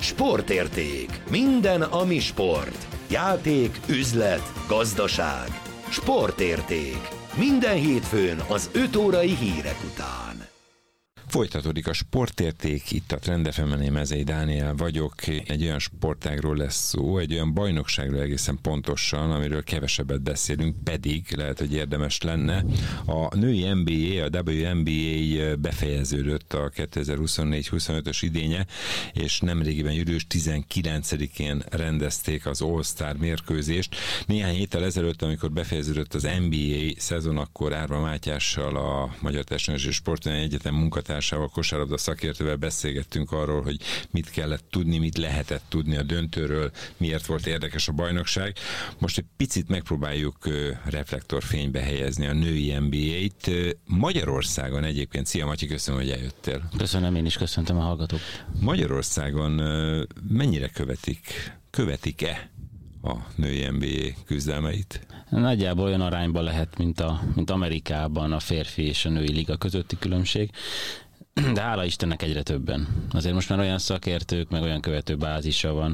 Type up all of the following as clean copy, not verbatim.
Sportérték. Minden, ami sport. Játék, üzlet, gazdaság. Sportérték. Minden hétfőn az 5 órai hírek után. Folytatódik a Sportérték, itt a Trend FM-en, én Mezei Dániel vagyok. Egy olyan sportágról lesz szó, egy olyan bajnokságról egészen pontosan, amiről kevesebbet beszélünk, pedig lehet, hogy érdemes lenne. A női NBA, a WNBA befejeződött a 2024-25-ös idénye, és nemrégiben július 19-én rendezték az All-Star mérkőzést. Néhány héttel ezelőtt, amikor befejeződött az NBA szezon, akkor Árva Mátyással, a Magyar Testnevelési és Sportudományi Egyetem munkatársával, kosárlabda szakértővel beszélgettünk arról, hogy mit kellett tudni, mit lehetett tudni a döntőről, miért volt érdekes a bajnokság. Most egy picit megpróbáljuk reflektorfénybe helyezni a női NBA-t. Magyarországon egyébként, szia Matyi, köszönöm, hogy eljöttél. Köszönöm, én is köszöntöm a hallgatókat. Magyarországon mennyire követik-e a női NBA küzdelmeit? Nagyjából olyan arányban lehet, mint Amerikában a férfi és a női liga közötti különbség, de hála Istennek egyre többen. Azért most már olyan szakértők, meg olyan követő bázisa van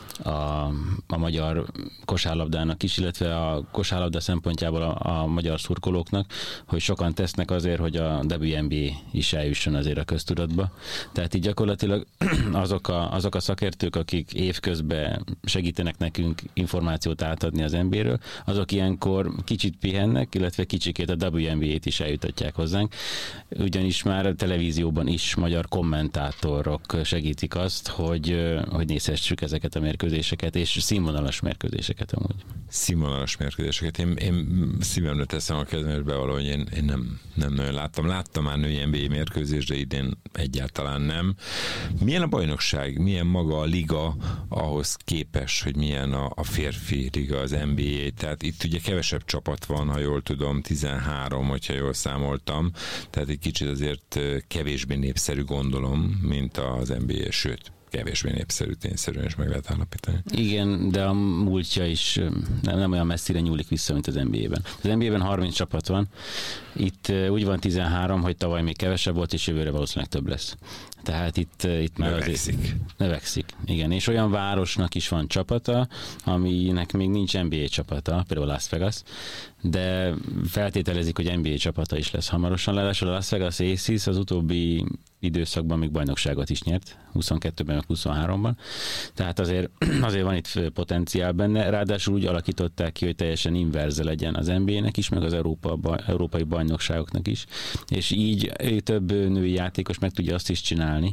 a magyar kosárlabdának is, illetve a kosárlabda szempontjából a magyar szurkolóknak, hogy sokan tesznek azért, hogy a WNBA is eljusson azért a köztudatba. Tehát így gyakorlatilag azok a szakértők, akik évközben segítenek nekünk információt átadni az NBA-ről, azok ilyenkor kicsit pihennek, illetve kicsikét a WNBA-t is eljutatják hozzánk. Ugyanis már a televízióban is magyar kommentátorok segítik azt, hogy nézhessük ezeket a mérkőzéseket, és színvonalas mérkőzéseket amúgy. Színvonalas mérkőzéseket. Én szívemre teszem a kezemért bevallom, hogy én nem nagyon láttam. Láttam már női NBA mérkőzést, de idén egyáltalán nem. Milyen a bajnokság? Milyen maga a liga ahhoz képes, hogy milyen a férfi liga, az NBA? Tehát itt ugye kevesebb csapat van, ha jól tudom, 13, hogyha jól számoltam. Tehát egy kicsit azért kevésbé népszerű, gondolom, mint az NBA, sőt, kevésbé népszerű, tényszerűen is meg lehet állapítani. Igen, de a múltja is nem olyan messzire nyúlik vissza, mint az NBA-ben. Az NBA-ben 30 csapat van, itt úgy van 13, hogy tavaly még kevesebb volt, és jövőre valószínűleg több lesz. Tehát itt már növekszik. Igen, és olyan városnak is van csapata, aminek még nincs NBA csapata, például Las Vegas, de feltételezik, hogy NBA csapata is lesz hamarosan. Ráadásul a Las Vegas Aces az utóbbi időszakban még bajnokságot is nyert, 22-ben, meg 23-ban. Tehát azért van itt potenciál benne, ráadásul úgy alakították ki, hogy teljesen inverze legyen az NBA-nek is, meg az európai bajnokságoknak is, és így több női játékos meg tudja azt is csinálni,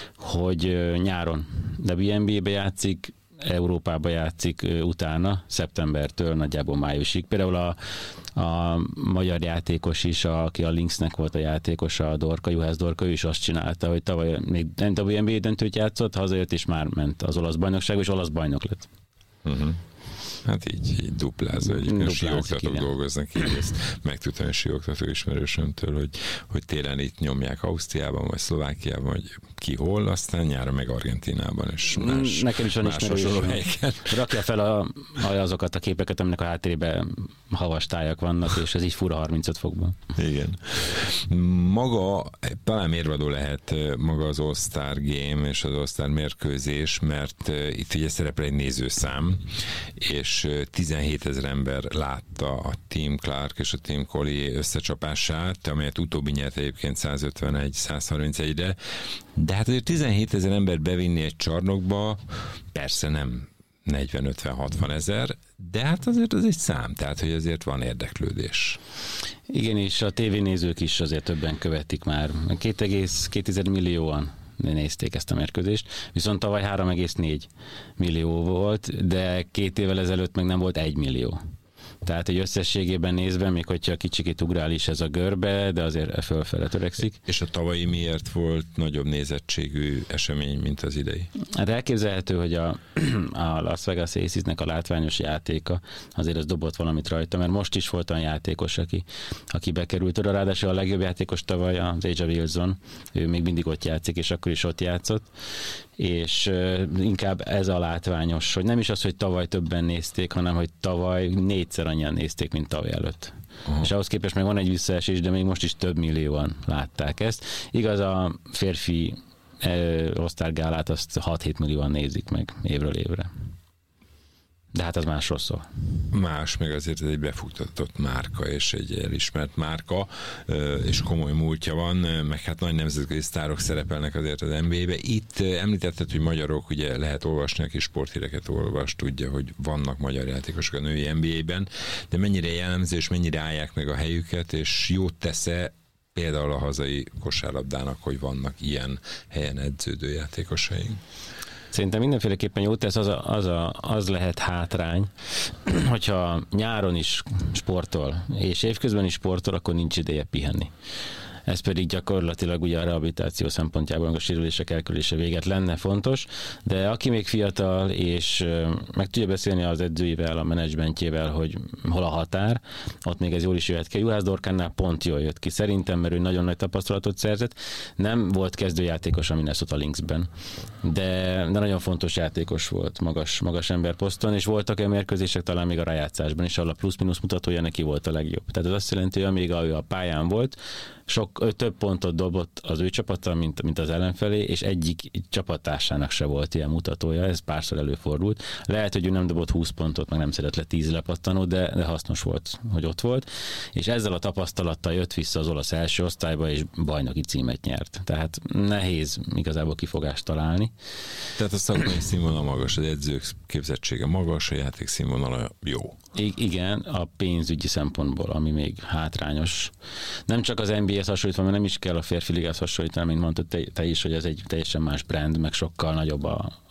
hogy nyáron WNBA-be játszik, Európába játszik utána, szeptembertől nagyjából májusig. Például a magyar játékos is, aki a Lynxnek volt a játékosa, a Dorka, Juhász Dorka, ő is azt csinálta, hogy tavaly még WNBA döntőt játszott, hazajött, és már ment az olasz bajnokság, és olasz bajnok lett. Uh-huh. Hát így duplázza, hogy síoktatók dolgoznak, így ezt megtudtam a síoktató ismerősömtől, hogy télen itt nyomják Ausztriában, vagy Szlovákiában, vagy ki hol, aztán nyára meg Argentínában, és nekem is van ismerősöm. Rakja fel azokat a képeket, aminek a háttérében havas tájak vannak, és ez így fura 35 fokban. Igen. Maga, talán mérvadó lehet maga az All-Star Game és az All-Star mérkőzés, mert itt ugye szerepel egy nézőszám, és 17 000 ember látta a Team Clark és a Team Collier összecsapását, amelyet utóbbi nyert egyébként 151-131-re, de hát azért 17 000 ember bevinni egy csarnokba, persze nem 40-50-60 ezer, de hát azért az egy szám, tehát hogy azért van érdeklődés. Igen, és a tévénézők is azért többen követik már. 2,2 millióan nézték ezt a mérkőzést, viszont tavaly 3,4 millió volt, de 2 évvel ezelőtt meg nem volt 1 millió. Tehát egy összességében nézve, még hogyha kicsikét ugrál is ez a görbe, de azért fölfele törekszik. És a tavalyi miért volt nagyobb nézettségű esemény, mint az idei? Hát elképzelhető, hogy a Las Vegas Acesnek a látványos játéka azért az dobott valamit rajta, mert most is volt olyan játékos, aki bekerült oda, ráadásul a legjobb játékos tavaly az A'ja Wilson, ő még mindig ott játszik, és akkor is ott játszott, és inkább ez a látványos, hogy nem is az, hogy tavaly többen nézték, hanem hogy tavaly 4-szer annyian nézték, mint tavaly előtt. Aha. És ahhoz képest meg van egy visszaesés, de még most is több millióan látták ezt. Igaz, a férfi All-Star gálát azt 6-7 millióan nézik meg évről évre. De hát az másról szól. Más, meg azért ez egy befuktatott márka, és egy elismert márka, és komoly múltja van, meg hát nagy nemzetközi sztárok szerepelnek azért az NBA-be. Itt említetted, hogy magyarok, ugye lehet olvasni, aki sporthíreket olvas, tudja, hogy vannak magyar játékosok a női NBA-ben, de mennyire jellemző, és mennyire állják meg a helyüket, és jót tesz-e például a hazai kosárlabdának, hogy vannak ilyen helyen edződő játékosaink? Szerintem mindenféleképpen jót tesz, az lehet hátrány, hogyha nyáron is sportol, és évközben is sportol, akkor nincs ideje pihenni. Ez pedig gyakorlatilag ugye a rehabilitáció szempontjából, a sérülések elkerülése véget lenne fontos, de aki még fiatal, és meg tudja beszélni az edzőivel, a menedzsmentjével, hogy hol a határ, ott még ez jól is jöhet ki. Juhász Dorkánnál pont jól jött ki. Szerintem, mert ő nagyon nagy tapasztalatot szerzett. Nem volt kezdőjátékos a Minnesota Lynxben, de nagyon fontos játékos volt, magas emberposzton, és voltak olyan mérkőzések talán még a rájátszásban is, ahol a plusz-minusz mutatója neki volt a legjobb. Tehát ez azt jelenti, hogy amíg ő a pályán volt, több pontot dobott az ő csapata, mint az ellenfelé, és egyik csapattársának se volt ilyen mutatója, ez párszor előfordult. Lehet, hogy ő nem dobott 20 pontot, meg nem szedett le 10 lepattanót, de hasznos volt, hogy ott volt, és ezzel a tapasztalattal jött vissza az olasz első osztályba, és bajnoki címet nyert. Tehát nehéz igazából kifogást találni. Tehát a szakmai színvonal magas, az edzők képzettsége magas, a játék színvonala jó. Igen, a pénzügyi szempontból, ami még hátrányos. Nem csak az NBA-hez hasonlítva, mert nem is kell a férfi ligához hasonlítani, mint mondtad te is, hogy ez egy teljesen más brand, meg sokkal nagyobb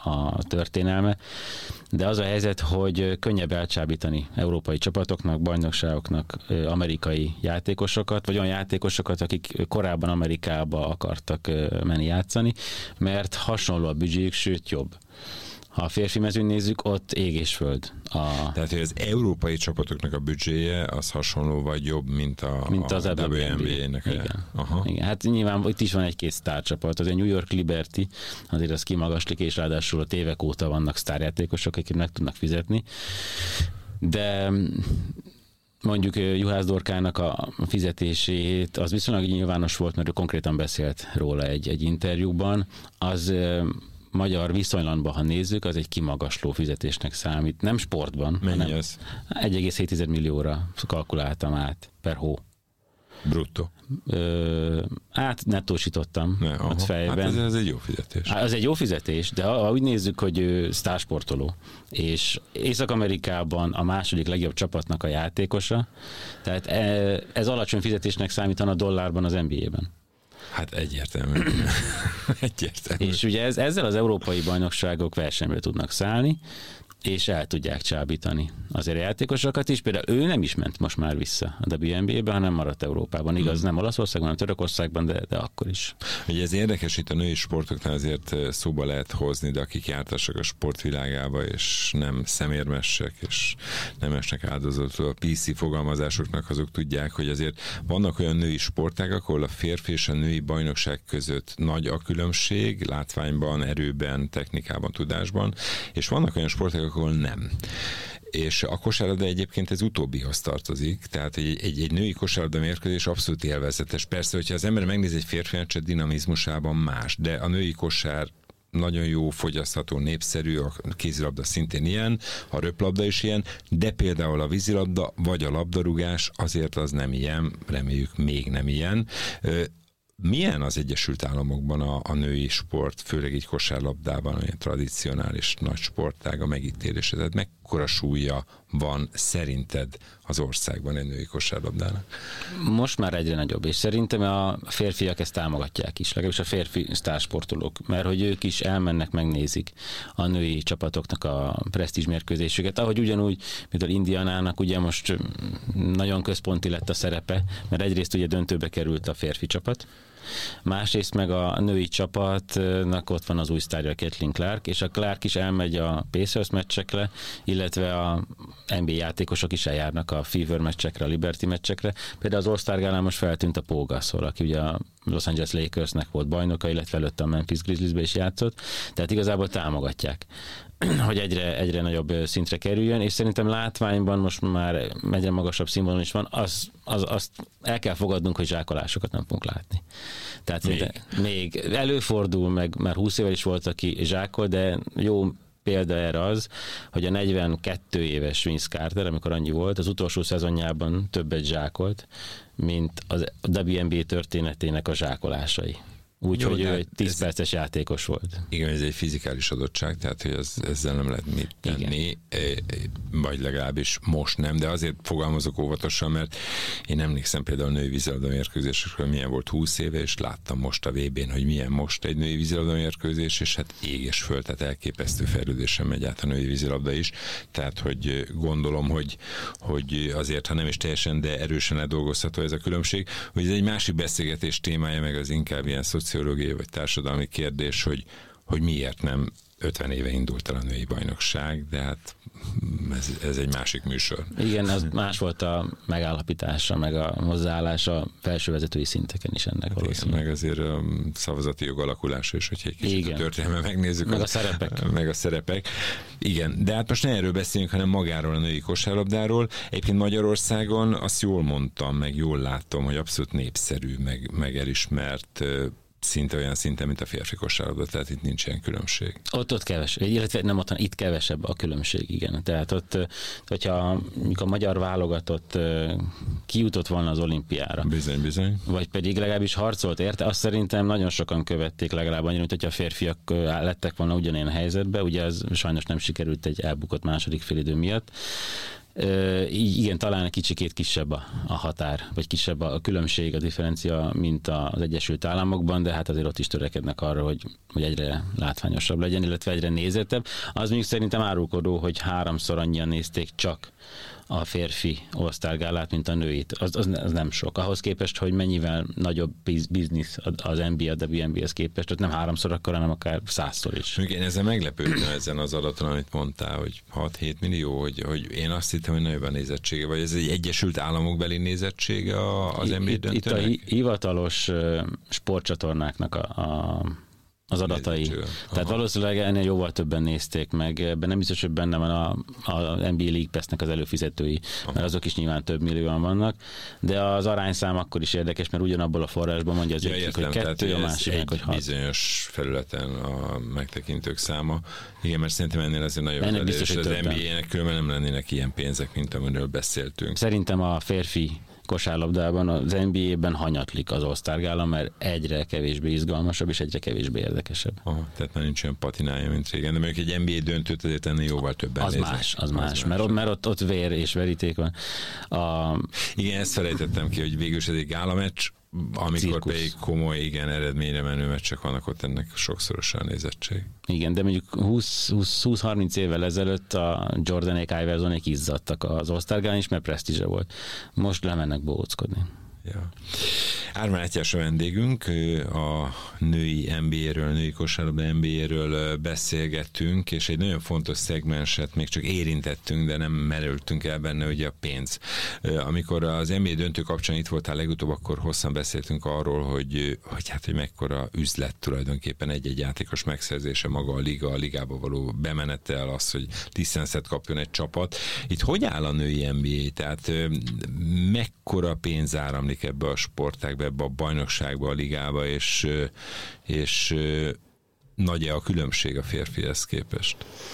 a történelme. De az a helyzet, hogy könnyebb elcsábítani európai csapatoknak, bajnokságoknak amerikai játékosokat, vagy olyan játékosokat, akik korábban Amerikába akartak menni játszani, mert hasonló a büdzséjük, sőt jobb. Ha a férfi mezőn nézzük, ott ég és föld. Tehát, hogy az európai csapatoknak a büdzséje az hasonló vagy jobb, mint az WNBA-nek. Igen. Hát nyilván itt is van egy-két sztárcsapat. Az a New York Liberty, azért az kimagaslik, és ráadásul ott évek óta vannak sztárjátékosok, akik meg tudnak fizetni. De mondjuk Juhász Dorkának a fizetését, az viszonylag nyilvános volt, mert ő konkrétan beszélt róla egy interjúban. Az magyar viszonylatban, ha nézzük, az egy kimagasló fizetésnek számít. Nem sportban. Mennyi ez? 1,7 millióra kalkuláltam át per hó. Bruttó? Nettósítottam ott fejben. Hát ez egy jó fizetés. Az egy jó fizetés, de ha úgy nézzük, hogy ő sztársportoló, és Észak-Amerikában a második legjobb csapatnak a játékosa, tehát ez alacsony fizetésnek számítana dollárban az NBA-ben. Hát egyértelmű. És ugye ezzel az európai bajnokságok versenybe tudnak szállni, és el tudják csábítani azért a játékosokat is. Például ő nem is ment most már vissza a WNBA-be, hanem maradt Európában. Igaz, nem Olaszországban, hanem Törökországban, de akkor is. Ugye ez érdekes, itt a női sportoknál azért szóba lehet hozni, de akik jártassak a sportvilágába, és nem szemérmesek, és nem esnek áldozatul a PC fogalmazásoknak, azok tudják, hogy azért vannak olyan női sportágak, ahol a férfi és a női bajnokság között nagy a különbség, látványban, erőben, technikában, tudásban, és vannak olyan sportágak, ahol nem. És a kosárlabda egyébként ez utóbbihoz tartozik, tehát egy női kosárlabda mérkőzés abszolút élvezetes. Persze, hogyha az ember megnéz egy férfi meccset, dinamizmusában más, de a női kosár nagyon jó, fogyasztható, népszerű, a kézilabda szintén ilyen, a röplabda is ilyen, de például a vízilabda vagy a labdarúgás azért az nem ilyen, reméljük még nem ilyen. Milyen az Egyesült Államokban a női sport, főleg így kosárlabdában, olyan tradicionális nagy sportág, a megítélése? Tehát mekkora súlya van szerinted az országban egy női kosárlabdának? Most már egyre nagyobb, és szerintem a férfiak ezt támogatják is, legalábbis a férfi sztársportolók, mert hogy ők is elmennek, megnézik a női csapatoknak a presztízs mérkőzésüket, ahogy ugyanúgy, mint az Indianának ugye most nagyon központi lett a szerepe, mert egyrészt ugye döntőbe került a férfi csapat, másrészt meg a női csapatnak ott van az új sztárja, Caitlin Clark, és a Clark is elmegy a Pacers meccsekre, illetve a NBA játékosok is eljárnak a Fever meccsekre, a Liberty meccsekre. Például az All-Star gálán most feltűnt a Paul Gasol, aki ugye a Los Angeles Lakersnek volt bajnoka, illetve előtte a Memphis Grizzliesbe is játszott, tehát igazából támogatják. hogy egyre nagyobb szintre kerüljön, és szerintem látványban most már egyre magasabb színvonalon is van, azt el kell fogadnunk, hogy zsákolásokat nem fogunk látni. Tehát még előfordul, meg már 20 éve is volt, aki zsákol, de jó példa erre az, hogy a 42 éves Vince Carter, amikor annyi volt, az utolsó szezonjában többet zsákolt, mint a WNBA történetének a zsákolásai. Úgyhogy ő egy 10 perces játékos volt. Igen, ez egy fizikális adottság, tehát hogy ezzel nem lehet mit tenni, vagy legalábbis most nem, de azért fogalmazok óvatosan, mert én emlékszem például a női vízilabda mérkőzésekről, milyen volt 20 éve, és láttam most a VB-n, hogy milyen most egy női vízilabda mérkőzés, és hát ég és föld, tehát elképesztő fejlődésen megy át a női vízilabda is, tehát hogy gondolom, hogy azért, ha nem is teljesen, de erősen ledolgozható ez a különbség, hogy ez egy másik beszélgetés témája, meg az inkább ilyen szociológiai vagy társadalmi kérdés, hogy miért nem 50 éve indult el a női bajnokság, de hát ez egy másik műsor. Igen, az más volt a megállapítása, meg a hozzáállása felsővezetői szinteken is ennek valószínűleg. Meg azért a szavazati jog alakulása is, hogyha egy kicsit a történelmet megnézzük. Meg a szerepek. Meg a szerepek. Igen, de hát most ne erről beszéljünk, hanem magáról a női kosárlabdáról. Egyébként Magyarországon azt jól mondtam, meg jól láttam, hogy abszolút népszerű, meg elismert szinte olyan szinten, mint a férfi kosárlabda, tehát itt nincs ilyen különbség. Ott kevesebb, illetve nem ott, itt kevesebb a különbség, igen. Tehát ott, hogyha a magyar válogatott kijutott volna az olimpiára. Bizony. Vagy pedig legalábbis harcolt érte, azt szerintem nagyon sokan követték legalább annyira, mint hogyha a férfiak lettek volna ugyanilyen helyzetben, ugye az sajnos nem sikerült egy elbukott második félidő miatt. Igen, talán egy kicsikét kisebb a határ, vagy kisebb a különbség, a differencia, mint az Egyesült Államokban, de hát azért ott is törekednek arra, hogy egyre látványosabb legyen, illetve egyre nézettebb. Az mondjuk szerintem árulkodó, hogy 3-szor annyian nézték csak a férfi All-Star gálát, mint a nőit. Az nem sok. Ahhoz képest, hogy mennyivel nagyobb biznisz az NBA, a WNBA-hez képest, tehát nem 3-szor akkor, hanem akár 100-szor is. Én ezzel meglepődtem ezen az adaton, amit mondtál, hogy 6-7 millió, hogy én azt hittem, hogy nagyobb a nézettsége, vagy ez egy Egyesült Államok beli nézettsége az NBA döntőnek? Itt a hivatalos sportcsatornáknak az adatai. Tehát valószínűleg ennél jóval többen nézték meg. Ebben nem biztos, hogy benne van a NBA League Pass-nek az előfizetői, mert azok is nyilván több millióan vannak, de az arányszám akkor is érdekes, mert ugyanabból a forrásban mondja az egyik, hogy 2, a másik meg, hogy 6. Bizonyos felületen a megtekintők száma. Igen, mert szerintem ennél azért nagyon biztos, és az NBA-nek különben nem lennének ilyen pénzek, mint amiről beszéltünk. Szerintem a férfi kosárlabdában, az NBA-ben hanyatlik az All-Star gála, mert egyre kevésbé izgalmasabb és egyre kevésbé érdekesebb. Tehát már nincs olyan patinája, mint régen, de mondjuk egy NBA döntőt azért ennél jóval többen néznek. Az más. Mert ott vér és veríték van. Igen, ezt felejtettem ki, hogy végül is ez egy gálameccs, amikor pedig komoly, igen, eredményre menő meccsek vannak, ott ennek sokszorosan nézettség. Igen, de mondjuk 20-30 évvel ezelőtt a Jordanék, Iversonék izzadtak az All-Star gálán is, mert presztízse volt. Most lemennek bohóckodni. Ja. Ármán Mátyás a vendégünk, a női NBA-ről, női kosárlabda NBA-ről beszélgettünk, és egy nagyon fontos szegmenset még csak érintettünk, de nem merültünk el benne, ugye a pénz. Amikor az NBA döntő kapcsán itt voltál legutóbb, akkor hosszan beszéltünk arról, hogy mekkora üzlet tulajdonképpen egy-egy játékos megszerzése, maga a ligába való bemenetel, az, hogy licenszet kapjon egy csapat. Itt hogy áll a női NBA? Tehát mekkora pénz áramlik ebbe a sportágba, ebbe a bajnokságba, a ligába, és nagy-e a különbség a férfihez képest?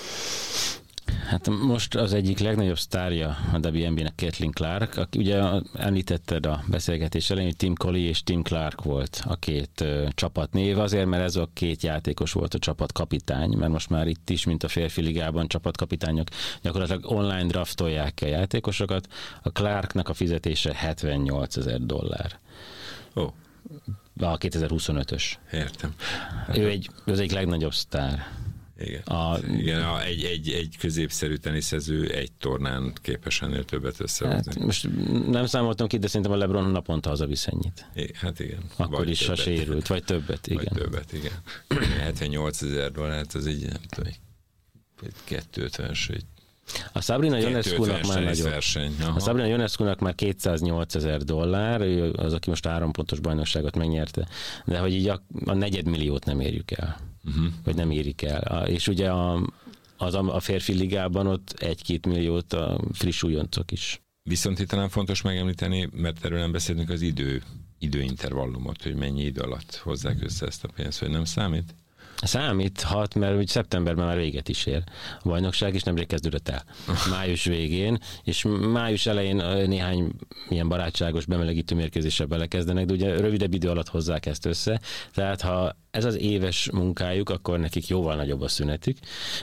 Hát most az egyik legnagyobb sztárja a WNBA-nek Caitlin Clark, aki ugye említetted a beszélgetés elején, hogy Tim Collie és Tim Clark volt a két csapatnév, azért, mert ez a két játékos volt a csapatkapitány, mert most már itt is, mint a férfi ligában csapatkapitányok gyakorlatilag online draftolják a játékosokat. A Clarknak a fizetése $78,000. Ó. A 2025-ös. Értem. Ő az egyik legnagyobb sztár. Igen, egy középszerű teniszező egy tornán képes ennél többet összehozni. Hát most nem számoltam ki, de szerintem a LeBron naponta hazavisz ennyit. Hát igen. Akkor vagy is, többet. Ha sérült, vagy többet, igen. Vagy többet, igen. $78,000, hát az így, nem tudom, egy 250-es, a Sabrina Ionescu-nak már nagyobb. A Sabrina Ionescu-nak már $208,000, ő az, aki most 3 pontos bajnokságot megnyerte, de hogy így a 400,000 nem érjük el. Vagy nem érik el. És ugye a férfi ligában ott 1-2 milliót a friss újoncok is. Viszont itt talán fontos megemlíteni, mert erről nem beszélünk, az időintervallumot, hogy mennyi idő alatt hozzák össze ezt a pénzt, hogy nem számít? Számíthat, mert úgy szeptemberben már véget is ér. A bajnokság is nemrég kezdődött el. Május végén, és május elején néhány ilyen barátságos bemelegítő mérkőzéssel belekezdenek, de ugye rövidebb idő alatt hozzák ezt össze. Tehát ha ez az éves munkájuk, akkor nekik jóval nagyobb a szünetük,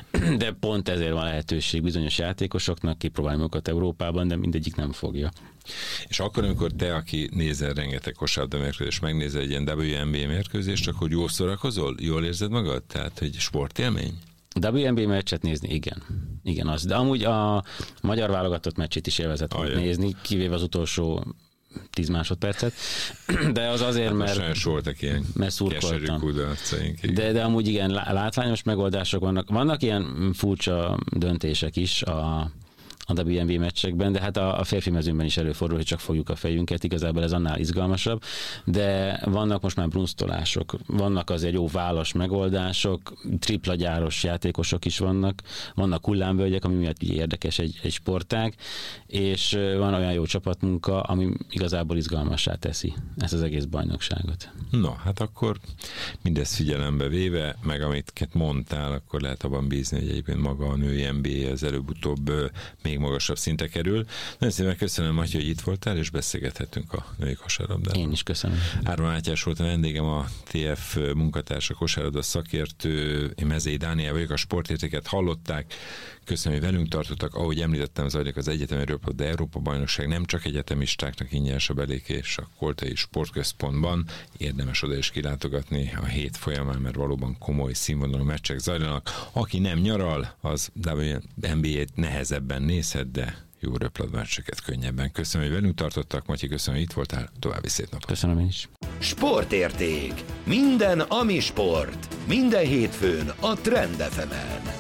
de pont ezért van lehetőség bizonyos játékosoknak kipróbálni magukat Európában, de mindegyik nem fogja. És akkor, amikor te, aki nézel rengeteg kosárlabda mérkőzést, megnézel egy ilyen WNBA mérkőzést, akkor jól szórakozol? Jól érzed magad? Tehát, hogy sportélmény? WNBA meccset nézni, igen. Igen, az. De amúgy a magyar válogatott meccsét is élvezett volt nézni, kivéve az utolsó 10 másodpercet, de az azért, mert... Sajnos voltak ilyen keserű kudarcaink. De amúgy igen, látványos megoldások vannak. Vannak ilyen furcsa döntések is a WNBA meccsekben, de hát a férfi mezőnyben is előfordul, hogy csak fogjuk a fejünket, igazából ez annál izgalmasabb, de vannak most már brunsztolások, vannak azért jó válasz megoldások, tripla gyáros játékosok is vannak hullámvölgyek, ami miatt érdekes egy sportág, és van olyan jó csapatmunka, ami igazából izgalmassá teszi ezt az egész bajnokságot. No, hát akkor mindezt figyelembe véve, meg amit mondtál, akkor lehet abban bízni, hogy egyébként maga a női NBA az előbb-utóbb még magasabb szinte kerül. Nagyon szépen köszönöm, Matyi, hogy itt voltál, és beszélgethetünk a női kosárlabdáról. Én is köszönöm. Árva Mátyás volt a vendégem, a TF munkatársa, kosárlabda szakértő, én Mezei Dániel vagyok, a sportértéket hallották. Köszönöm, hogy velünk tartottak. Ahogy említettem, zajlik az egyetemi röplabda Európa-bajnokság, nem csak egyetemistáknak ingyenes a belékés a Koltai Sportközpontban. Érdemes oda is kilátogatni a hét folyamán, mert valóban komoly színvonalú meccsek zajlanak. Aki nem nyaral, az NBA-t nehezebben nézhet, de jó röplabdameccseket könnyebben. Köszönöm, hogy velünk tartottak. Matyi, köszönöm, hogy itt voltál. További szép napot. Köszönöm én is. Sportérték. Minden, ami sport. Minden hétfőn a Trend FM-en.